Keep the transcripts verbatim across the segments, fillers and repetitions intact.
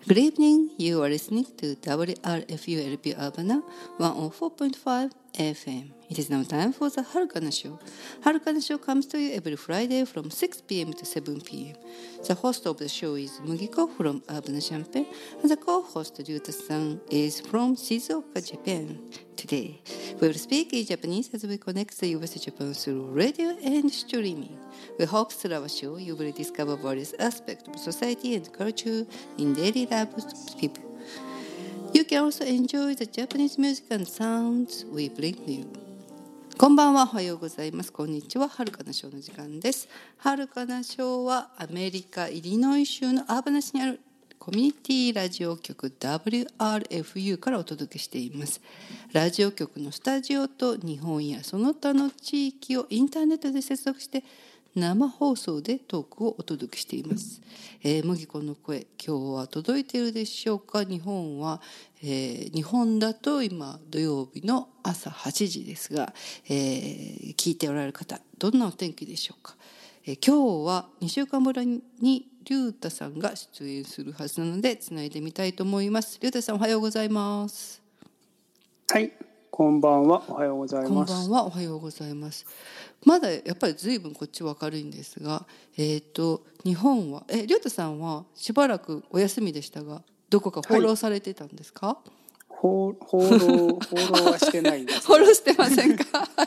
Good evening, you are listening to ダブリューアールエフユーエルピー Urbana ワンオーフォーポイントファイブ エフエム. It is now time for the Harukana Show. Harukana Show comes to you every Friday from six p.m. to seven p.m. The host of the show is Mugiko from Urbana Champaign, and the co-host Ryuta-san is from Shizuoka, Japan. Today, we will speak in Japanese as we connect the U S Japan through radio and streaming. We hope through our show you will discover various aspects of society and culture in daily lives of people. You can also enjoy the Japanese music and sounds we bring you. こんばんは、おはようございます。こんにちは。はるかなショーの時間です。はるかなショーはアメリカ・イリノイ州のアーバナ市にあるコミュニティラジオ局 ダブリューアールエフユー からお届けしています。ラジオ局のスタジオと日本やその他の地域をインターネットで接続して生放送でトークをお届けしています。えー、麦子の声、今日は届いているでしょうか。日本は、えー、日本だと今土曜日の朝はちじですが、えー、聞いておられる方、どんなお天気でしょうか。えー、今日はにしゅうかんぶりに龍太さんが出演するはずなのでつないでみたいと思います。龍太さん、おはようございます。 はい、こんばんは。おはようございます。 こんばんは。おはようございます。まだやっぱり随分こっちは明るいんですが、えっと日本はえ龍太さんはしばらくお休みでしたが、どこか放浪されてたんですか？はい、 放放浪放浪はしてないんです。 放浪してませんか？はい、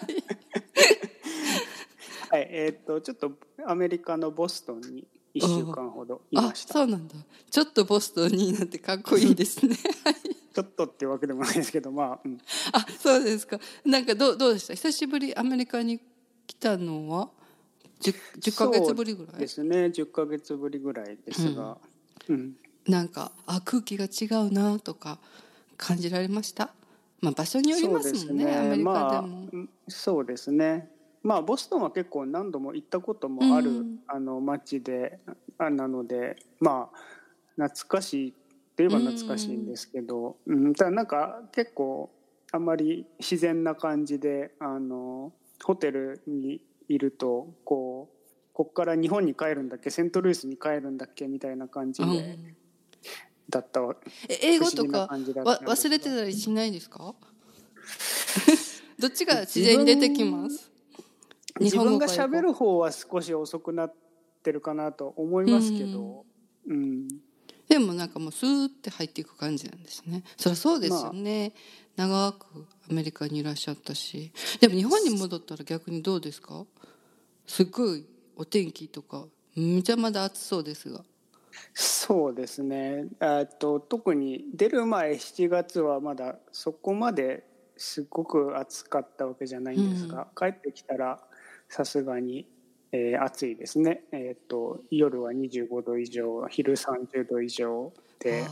えっとちょっとアメリカのボストンにいっしゅうかんほどいました。 あ、そうなんだ。ちょっとボストンになってかっこいいですね。 ちょっとっていうわけでもないですけど、まあ、うん、 あ、そうですか。なんかどうどうでした？久しぶりアメリカに来たのは 10, 10ヶ月ぶりぐらい？ そうですね、じゅっかげつぶりぐらいですが、うんうん、 なんかあ空気が違うなとか感じられました？まあ場所によりますもん ね, ねアメリカでも、まあ、 そうですね。まあボストンは結構何度も行ったこともある、うん、あの街でなので、まあ懐かしいといえば懐かしいんですけど、うん、ただなんか結構あんまり自然な感じで、あのホテルにいるとこうこっから日本に帰るんだっけ、セントルイスに帰るんだっけみたいな感じで、うん、だったわ。 英語とか忘れてたりしないですか？どっちが自然に出てきます？ 自分が喋る方は少し遅くなってるかなと思いますけど、うん、うん、 でもなんかもうスーって入っていく感じなんですね。そりゃそうですよね、まあ、長くアメリカにいらっしゃったし。でも日本に戻ったら逆にどうですか？すっごいお天気とかめちゃまだ暑そうですが。 そうですね、えっと特に出る前しちがつはまだそこまですごく暑かったわけじゃないんですが、うん、帰ってきたらさすがに、えー、暑いですね。えっと夜はにじゅうごど以上、昼さんじゅうど以上で、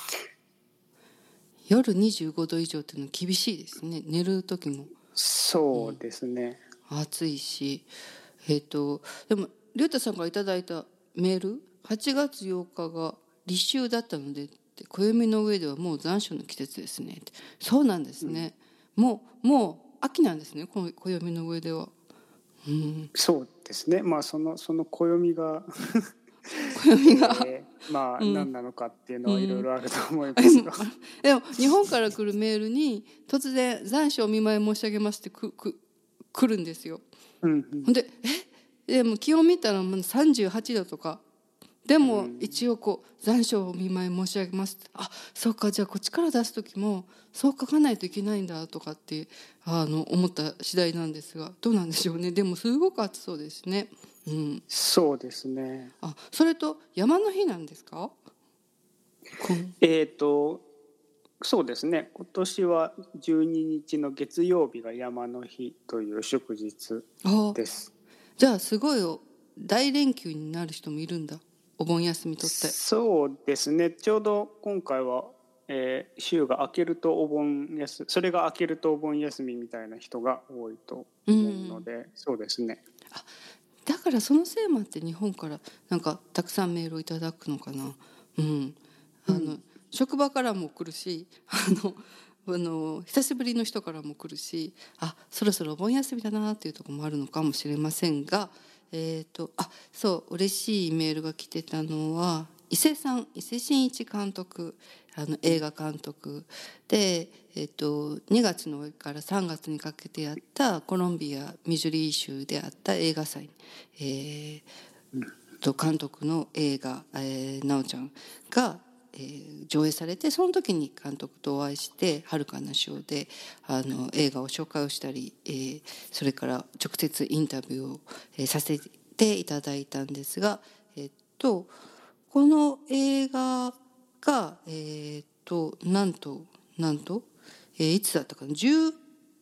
夜にじゅうごど以上っていうのは厳しいですね。寝る時もそうですね、 うん、暑いし、えー、とでも龍太さんがいただいたメール、はちがつようかが立秋だったのでって、暦の上ではもう残暑の季節ですねって。そうなんですね、うん、もうもう秋なんですね、暦の上では。 うん、そうですね。まあそのその暦が暦が、 えー、まあ何なのかっていうのはいろいろあると思いますが、うん、 でも日本から来るメールに突然残暑お見舞い申し上げますってくく来るんですよ。うんうん、ほんでえでも気温見たらさんじゅうはちどとかでも一応こう残暑をお見舞い申し上げますって、あ、そうか、じゃあこっちから出す時もそう書かないといけないんだとかってあの思った次第なんですが、どうなんでしょうね。でもすごく暑そうですね。うん、 そうですね。 あ、それと山の日なんですか？ えっとそうですね、今年はじゅうににちの月曜日が山の日という祝日です。 じゃあすごい大連休になる人もいるんだ、お盆休みとって。 そうですね、ちょうど今回は、えー、週が明けるとお盆休み、それが明けるとお盆休みみたいな人が多いと思うので、うん、そうですね。 あ、だからそのせいもあって日本からなんかたくさんメールをいただくのかな。うん、あの、うん、職場からも来るし、あのあの久しぶりの人からも来るし、あ、そろそろお盆休みだなっていうところもあるのかもしれませんが、えーと、あ、そう、嬉しいメールが来てたのは伊勢さん伊勢真一監督、あの映画監督で、えっと、にがつの終わりからさんがつにかけてやったコロンビアミズーリ州であった映画祭、えーと監督の映画「えー、なおちゃん」が、えー、上映されて、その時に監督とお会いして遥かな賞であの映画を紹介をしたり、えー、それから直接インタビューを、えー、させていただいたんですが、えっとこの映画がえっとなんとなんと、えー、いつだったかな、10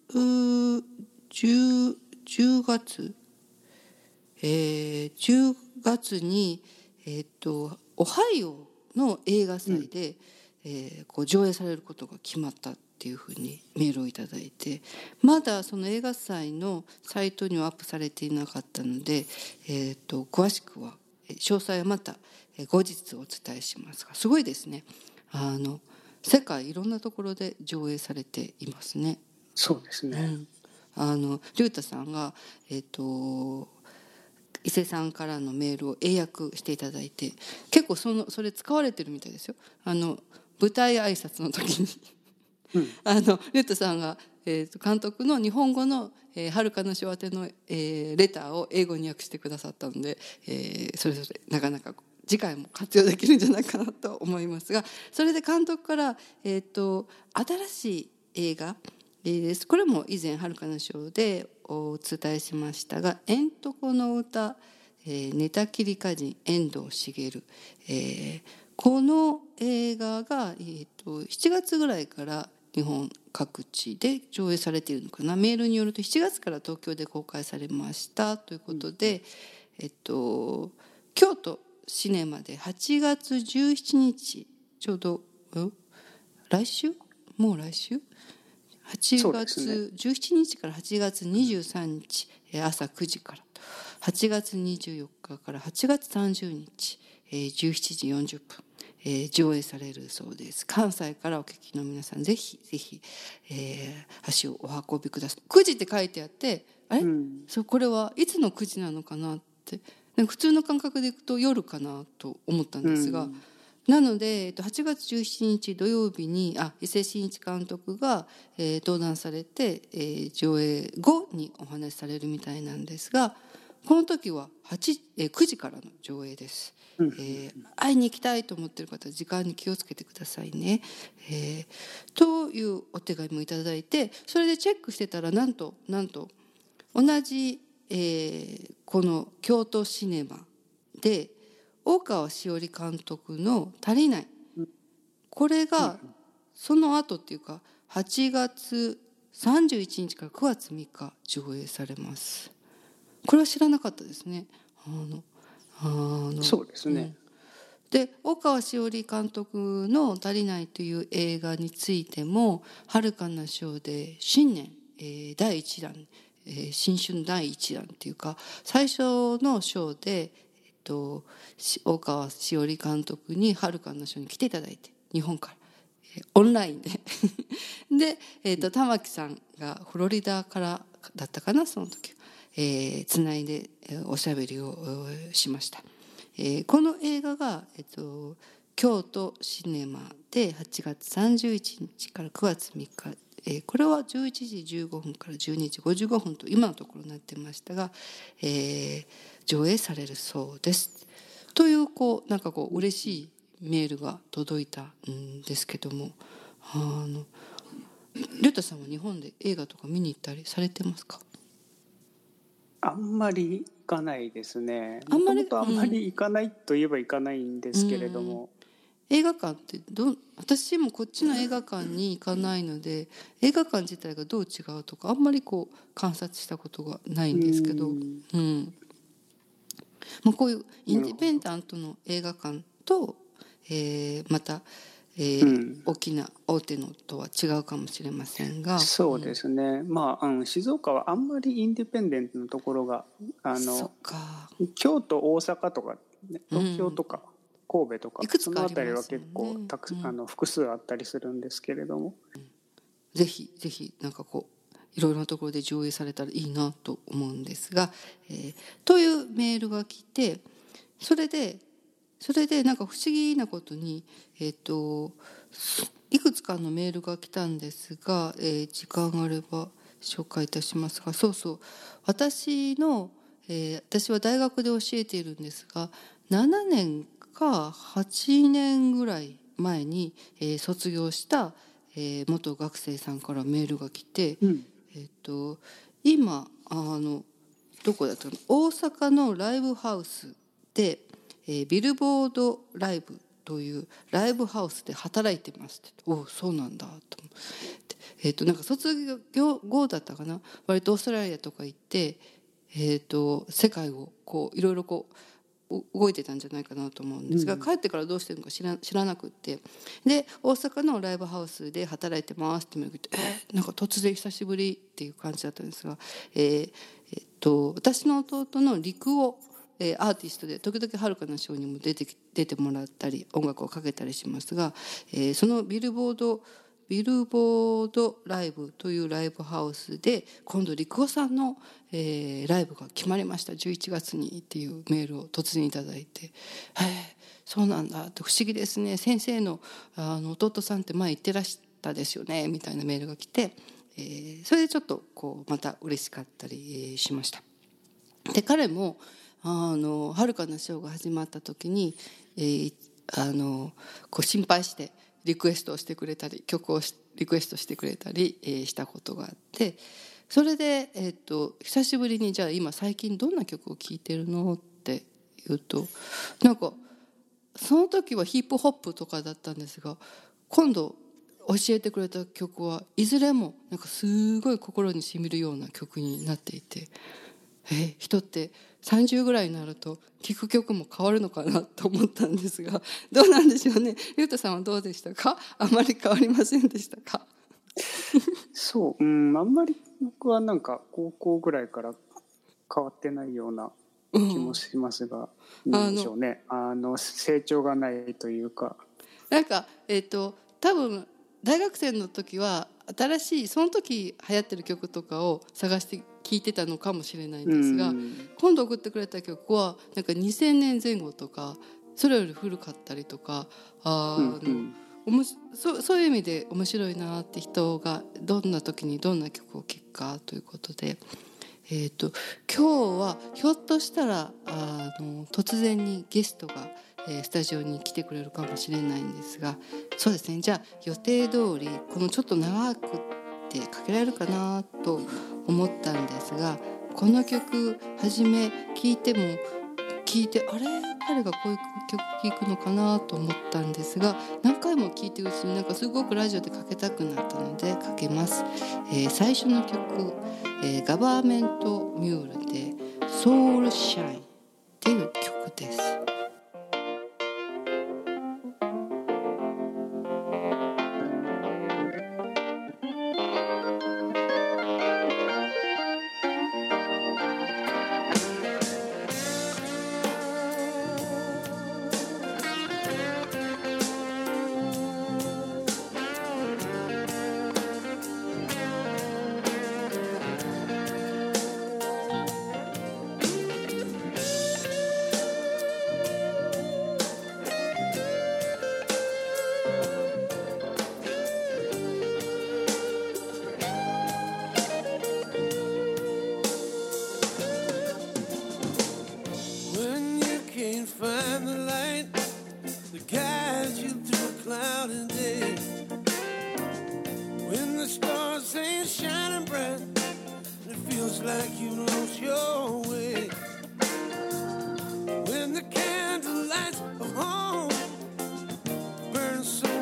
10 10月えー、じゅうがつに、えー、とオハイオの映画祭で、うんえー、こう上映されることが決まったっていうふうにメールをいただいて、まだその映画祭のサイトにはアップされていなかったので、えー、と詳しくは詳細はまた後日お伝えしますが、すごいですね。あの世界いろんなところで上映されていますね。 そうですね、うん、 あの龍太さんがえっ、ー、と伊勢さんからのメールを英訳していただいて、結構そのそれ使われてるみたいですよ。あの舞台挨拶の時に、うん、あのリュットさんが、えー、と監督の日本語の「えー、遥かな賞宛ての、えー、レター」を英語に訳してくださったので、えー、それぞれなかなか次回も活用できるんじゃないかなと思いますが、それで監督から、えー、と新しい映画です。これも以前遥かな賞でお伝えしましたが、「えんとこの歌」、えー、寝たきり歌人遠藤茂、えー、この映画が、えー、としちがつぐらいから日本各地で上映されているのかな。メールによるとしちがつから東京で公開されましたということで、うん、えっと京都シネマではちがつじゅうしちにち、ちょうど、うん、来週もう来週はちがつじゅうしちにちからはちがつにじゅうさんにち朝くじから、はちがつにじゅうよっかからはちがつさんじゅうにちじゅうしちじよんじゅっぷん、えー、上映されるそうです。関西からお聞きの皆さん、ぜひぜひ、えー、足をお運びください。くじって書いてあって、あれ、うん、そうこれはいつのくじなのかなって、普通の感覚でいくと夜かなと思ったんですが、うんなのではちがつじゅうしちにち土曜日にあ伊勢真一監督が、えー、登壇されて、えー、上映後にお話しされるみたいなんですが、この時ははち、えー、くじからの上映です、うん、えー、会いに行きたいと思っている方は時間に気をつけてくださいね、えー、というお手紙もいただいて、それでチェックしてたらなんとなんと同じ、えー、この京都シネマで大川しおり監督の「足りない」、これがその後っていうかはちがつさんじゅういちにちからくがつみっか上映されます。これは知らなかったですね。あのあのそうですね、 うん、で大川しおり監督の「足りない」という映画についても遥かな賞で新年、えー、だいいちだん、えー、新春だいいちだんっていうか最初の賞でと大川しおり監督に遥かな賞に来ていただいて、日本から、えー、オンラインでで、えーと、玉木さんがフロリダからだったかな、その時えー、つないで、えー、おしゃべりをしました、えー、この映画が、えーと、京都シネマではちがつさんじゅういちにちからくがつみっか、えー、これはじゅういちじじゅうごふんからじゅうにじごじゅうごふんと今のところになってましたが、えー、上映されるそうですという、こうなんかこう嬉しいメールが届いたんですけども、あのりょうたさんは日本で映画とか見に行ったりされてますか？ あんまり行かないですね。もともとあんまり行かないといえば行かないんですけれども、 うん、映画館ってどう、私もこっちの映画館に行かないので映画館自体がどう違うとかあんまりこう観察したことがないんですけど、うんうんまあ、こういうインディペンダントの映画館と、えー、また、えーうん、大きな大手のとは違うかもしれませんが、 そうですね、うん、まあ、うん、静岡はあんまりインディペンデントのところがあの京都大阪とか、ね、東京とか、うん、神戸とか、ね、そのあたりは結構たく、うん、あの複数あったりするんですけれども、 うん、ぜひぜひなんかこういろいろなところで上映されたらいいなと思うんですが、えー、というメールが来て、それでそれでなんか不思議なことに、えー、といくつかのメールが来たんですが、えー、時間があれば紹介いたしますが、そうそう私の、えー、私は大学で教えているんですが、ななねんかはちねんぐらい前に、えー、卒業した、えー、元学生さんからメールが来て、 うん、 えー、と今あのどこだったの、大阪のライブハウスで、えー、ビルボードライブというライブハウスで働いてますって。おそうなんだと思って、えー、となんか卒業後だったかな、割とオーストラリアとか行って、えー、と世界をこういろいろこう動いてたんじゃないかなと思うんですが、うん、帰ってからどうしてるのか知ら、知らなくって、で大阪のライブハウスで働いてますって言って、えー、なんか突然久しぶりっていう感じだったんですが、えーえー、と私の弟の陸尾、えー、アーティストで時々はるかなショーにも出て出てもらったり音楽をかけたりしますが、えー、そのビルボードビルボードライブというライブハウスで今度陸尾さんの、えー、ライブが決まりましたじゅういちがつにっていうメールを突然いただいて、えー、そうなんだって不思議ですね、先生 の, あの弟さんって前言ってらしたですよねみたいなメールが来て、えー、それでちょっとこうまた嬉しかったりしました。で彼もあのはるかなショーが始まった時に、えー、あのこう心配してリクエストをしてくれたり曲をリクエストしてくれたり、えー、したことがあって、それで、えー、と久しぶりにじゃあ今最近どんな曲を聴いてるのって言うと、なんかその時はヒップホップとかだったんですが、今度教えてくれた曲はいずれもなんかすごい心にしみるような曲になっていて、え人ってさんじゅうぐらいになると聴く曲も変わるのかなと思ったんですが、どうなんでしょうね。ゆうたさんはどうでしたか？あまり変わりませんでしたか？ そう、うん、あんまり僕はなんか高校ぐらいから変わってないような気もしますが、うん、なんでしょうね、あの成長がないというか、 なんかえっと多分大学生の時は新しいその時流行ってる曲とかを探して聴いてたのかもしれないんですが、今度送ってくれた曲はなんかにせんねんぜん後とかそれより古かったりとか、あの、うんうん、そ, そういう意味で面白いなって人がどんな時にどんな曲を聴くかということで、えーと、今日はひょっとしたらあの突然にゲストがスタジオに来てくれるかもしれないんですが、そうですね、じゃあ予定通りこのちょっと長くってかけられるかなと思ったんですが、この曲初め聴いても聴いてあれ彼がこういう曲聴くのかなと思ったんですが、何回も聴いてるうちになんかすごくラジオでかけたくなったのでかけます。えー、最初の曲、えー、ガバーメントミュールでソウルシャインっていう曲です。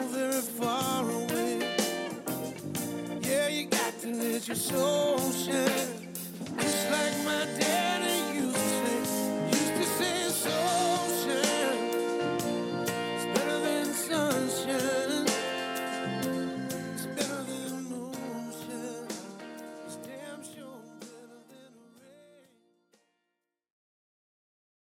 Your soul shine.